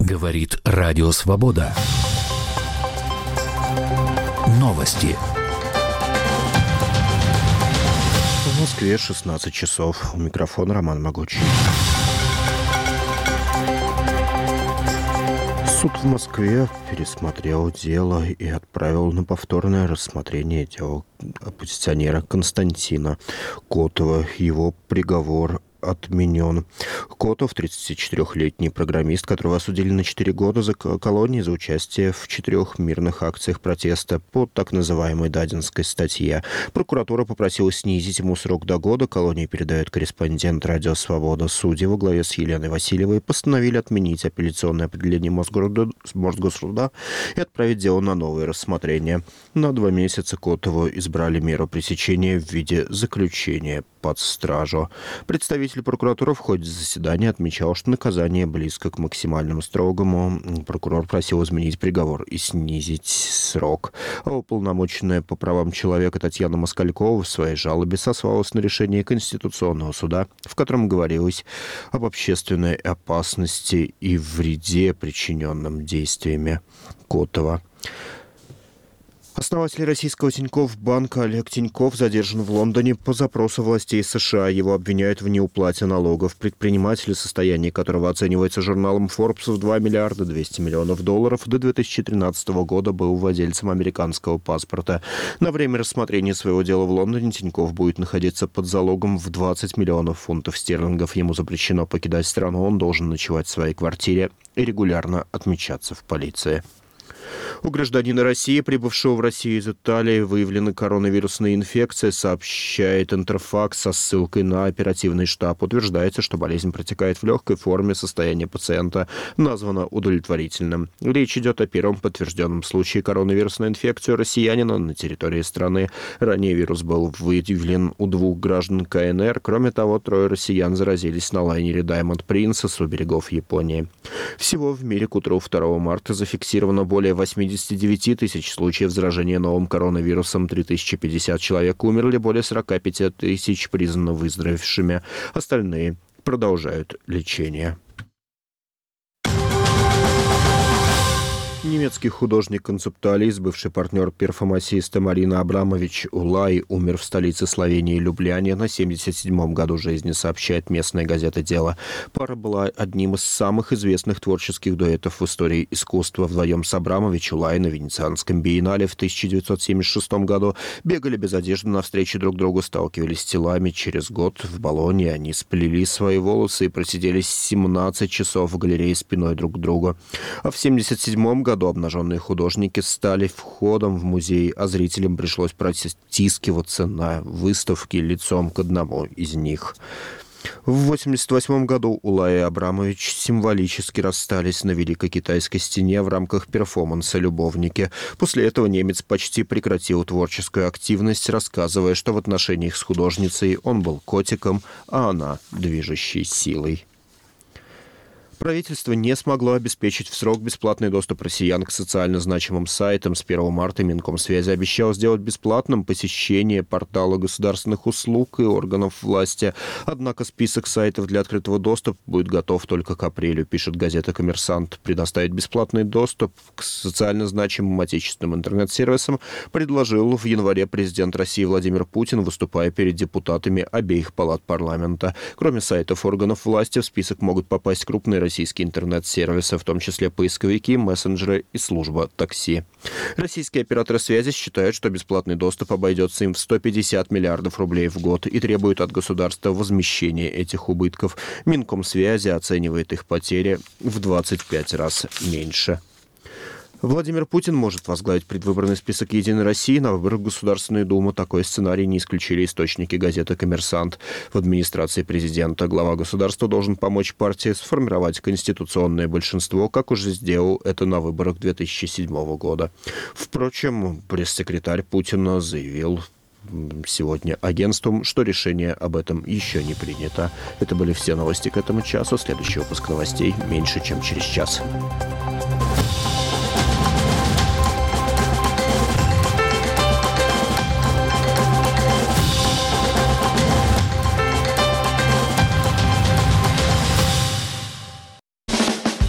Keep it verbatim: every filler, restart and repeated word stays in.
Говорит Радио Свобода. Новости. В Москве шестнадцать часов. У микрофона Роман Могучий. Суд в Москве пересмотрел дело и отправил на повторное рассмотрение дела оппозиционера Константина Котова. Его приговор отменен. Котов, тридцатичетырёхлетний программист, которого осудили на четыре года за колонии за участие в четырех мирных акциях протеста по так называемой Дадинской статье. Прокуратура попросила снизить ему срок до года. Колонии передает корреспондент Радио Свобода. Судьи во главе с Еленой Васильевой постановили отменить апелляционное определение Мосгоссуда и отправить дело на новое рассмотрение. На два месяца Котову избрали меру пресечения в виде заключения под стражу. Представитель прокуратуры в ходе заседания отмечал, что наказание близко к максимальному строгому. Прокурор просил изменить приговор и снизить срок. А уполномоченная по правам человека Татьяна Москалькова в своей жалобе сослалась на решение Конституционного суда, в котором говорилось об общественной опасности и вреде, причиненном действиями Котова. Основатель российского Тинькофф банка Олег Тинькофф задержан в Лондоне по запросу властей США. Его обвиняют в неуплате налогов. Предприниматель, состояние которого оценивается журналом Forbes в два миллиарда двести миллионов долларов, до две тысячи тринадцатого года был владельцем американского паспорта. На время рассмотрения своего дела в Лондоне Тинькофф будет находиться под залогом в двадцать миллионов фунтов стерлингов. Ему запрещено покидать страну, он должен ночевать в своей квартире и регулярно отмечаться в полиции. У гражданина России, прибывшего в Россию из Италии, выявлена коронавирусная инфекция, сообщает Интерфакс со ссылкой на оперативный штаб. Утверждается, что болезнь протекает в легкой форме, состояние пациента названо удовлетворительным. Речь идет о первом подтвержденном случае коронавирусной инфекции россиянина на территории страны. Ранее вирус был выявлен у двух граждан КНР. Кроме того, трое россиян заразились на лайнере Diamond Princess у берегов Японии. Всего в мире к утру второго марта зафиксировано более восемьдесят девять тысяч случаев заражения новым коронавирусом, три тысячи пятьдесят человек умерли, более сорок пять тысяч признаны выздоровевшими. Остальные продолжают лечение. Немецкий художник-концептуалист, бывший партнер перформатиста Марина Абрамович Улай, умер в столице Словении Любляне на семьдесят седьмом году жизни, сообщает местная газета «Дело». Пара была одним из самых известных творческих дуэтов в истории искусства. Вдвоем с Абрамович Улай на Венецианском биеннале в тысяча девятьсот семьдесят шестом году бегали без одежды навстречу друг другу, сталкивались телами. Через год в Болонье они сплели свои волосы и просидели семнадцать часов в галерее спиной друг к другу. А в семьдесят седьмом году году обнаженные художники стали входом в музей, а зрителям пришлось протискиваться на выставке лицом к одному из них. В восемьдесят восьмом году Улай и Абрамович символически расстались на Великой Китайской стене в рамках перформанса «Любовники». После этого немец почти прекратил творческую активность, рассказывая, что в отношениях с художницей он был котиком, а она – движущей силой. Правительство не смогло обеспечить в срок бесплатный доступ россиян к социально значимым сайтам. С первого марта Минкомсвязи обещал сделать бесплатным посещение портала государственных услуг и органов власти. Однако список сайтов для открытого доступа будет готов только к апрелю, пишет газета «Коммерсант». Предоставить бесплатный доступ к социально значимым отечественным интернет-сервисам предложил в январе президент России Владимир Путин, выступая перед депутатами обеих палат парламента. Кроме сайтов органов власти, в список могут попасть крупные российские интернет-сервисы, в том числе поисковики, мессенджеры и служба такси. Российские операторы связи считают, что бесплатный доступ обойдется им в сто пятьдесят миллиардов рублей в год и требуют от государства возмещения этих убытков. Минкомсвязи оценивает их потери в двадцать пять раз меньше. Владимир Путин может возглавить предвыборный список «Единой России» на выборах в Государственную Думу. Такой сценарий не исключили источники газеты «Коммерсант». В администрации президента глава государства должен помочь партии сформировать конституционное большинство, как уже сделал это на выборах две тысячи седьмого года. Впрочем, пресс-секретарь Путина заявил сегодня агентством, что решение об этом еще не принято. Это были все новости к этому часу. Следующий выпуск новостей меньше, чем через час.